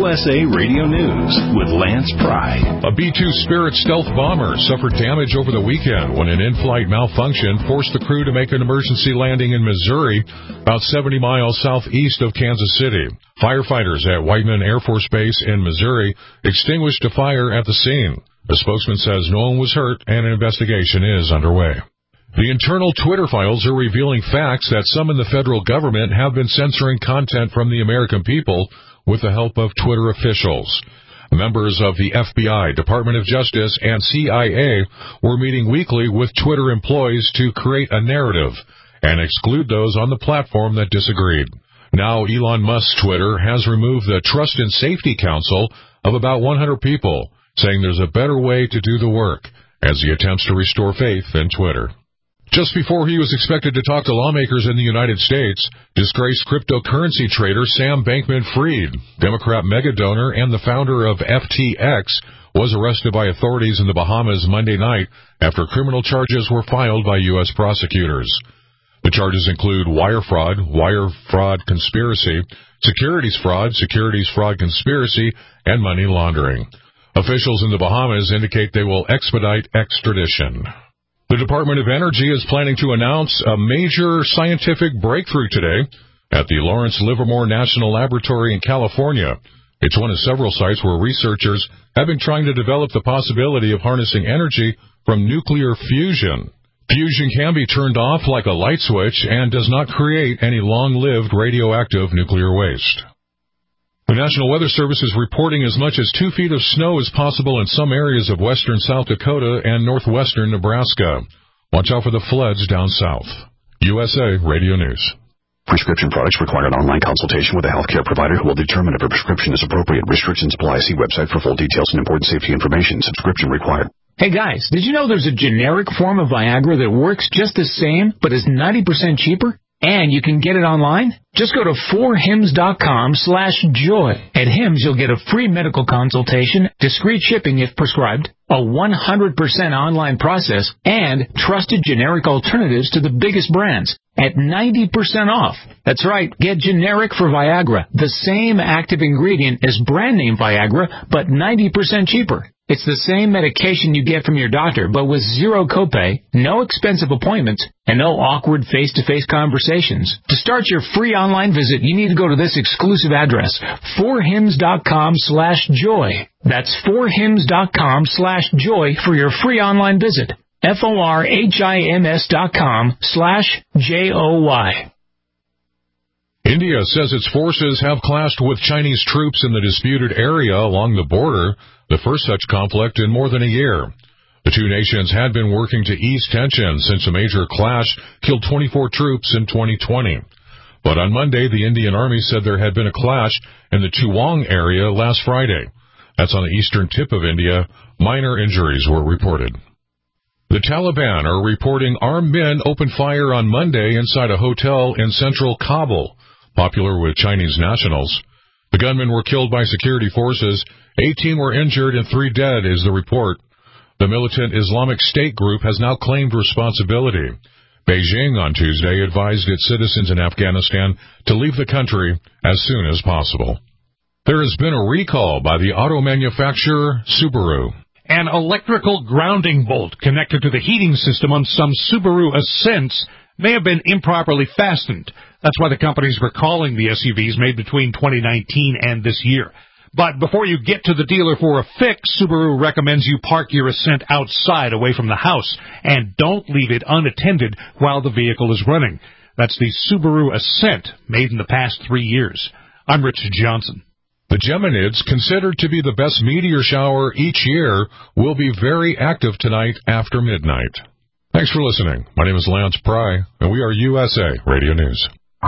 USA Radio News with Lance Pry. A B-2 Spirit stealth bomber suffered damage over the weekend when an in-flight malfunction forced the crew to make an emergency landing in Missouri, about 70 miles southeast of Kansas City. Firefighters at Whiteman Air Force Base in Missouri extinguished a fire at the scene. The spokesman says no one was hurt and an investigation is underway. The internal Twitter files are revealing facts that some in the federal government have been censoring content from the American people with the help of Twitter officials. Members of the FBI, Department of Justice, and CIA were meeting weekly with Twitter employees to create a narrative and exclude those on the platform that disagreed. Now Elon Musk's Twitter has removed the Trust and Safety Council of about 100 people, saying there's a better way to do the work as he attempts to restore faith in Twitter. Just before he was expected to talk to lawmakers in the United States, disgraced cryptocurrency trader Sam Bankman-Fried, Democrat megadonor and the founder of FTX, was arrested by authorities in the Bahamas Monday night after criminal charges were filed by U.S. prosecutors. The charges include wire fraud conspiracy, securities fraud conspiracy, and money laundering. Officials in the Bahamas indicate they will expedite extradition. The Department of Energy is planning to announce a major scientific breakthrough today at the Lawrence Livermore National Laboratory in California. It's one of several sites where researchers have been trying to develop the possibility of harnessing energy from nuclear fusion. Fusion can be turned off like a light switch and does not create any long-lived radioactive nuclear waste. The National Weather Service is reporting as much as 2 feet of snow is possible in some areas of western South Dakota and northwestern Nebraska. Watch out for the floods down south. USA Radio News. Prescription products require an online consultation with a healthcare provider who will determine if a prescription is appropriate. Restrictions apply. See website for full details and important safety information. Subscription required. Hey guys, did you know there's a generic form of Viagra that works just the same but is 90% cheaper? And you can get it online? Just go to 4hims.com/joy. At Hims, you'll get a free medical consultation, discreet shipping if prescribed, a 100% online process, and trusted generic alternatives to the biggest brands at 90% off. That's right, get generic for Viagra, the same active ingredient as brand name Viagra, but 90% cheaper. It's the same medication you get from your doctor, but with zero copay, no expensive appointments, and no awkward face-to-face conversations. To start your free online visit, you need to go to this exclusive address, 4hims.com/joy. That's 4hims.com/joy for your free online visit. FORHIMS.com/JOY. India says its forces have clashed with Chinese troops in the disputed area along the border, the first such conflict in more than a year. The two nations had been working to ease tensions since a major clash killed 24 troops in 2020. But on Monday, the Indian Army said there had been a clash in the Chuang area last Friday. That's on the eastern tip of India. Minor injuries were reported. The Taliban are reporting armed men opened fire on Monday inside a hotel in central Kabul, popular with Chinese nationals. The gunmen were killed by security forces. 18 were injured and 3 dead is the report. The militant Islamic State group has now claimed responsibility. Beijing on Tuesday advised its citizens in Afghanistan to leave the country as soon as possible. There has been a recall by the auto manufacturer Subaru. An electrical grounding bolt connected to the heating system on some Subaru Ascents may have been improperly fastened. That's why the company's recalling the SUVs made between 2019 and this year. But before you get to the dealer for a fix, Subaru recommends you park your Ascent outside away from the house and don't leave it unattended while the vehicle is running. That's the Subaru Ascent, made in the past 3 years. I'm Richard Johnson. The Geminids, considered to be the best meteor shower each year, will be very active tonight after midnight. Thanks for listening. My name is Lance Pry, and we are USA Radio News.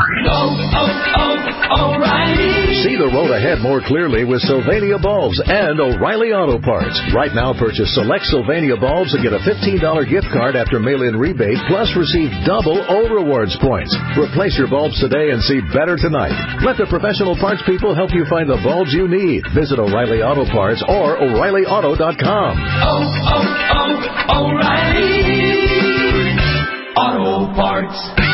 O'Reilly. See the road ahead more clearly with Sylvania Bulbs and O'Reilly Auto Parts. Right now, purchase select Sylvania bulbs and get a $15 gift card after mail-in rebate, plus receive double O Rewards points. Replace your bulbs today and see better tonight. Let the professional parts people help you find the bulbs you need. Visit O'Reilly Auto Parts or O'ReillyAuto.com. O'Reilly Auto Parts.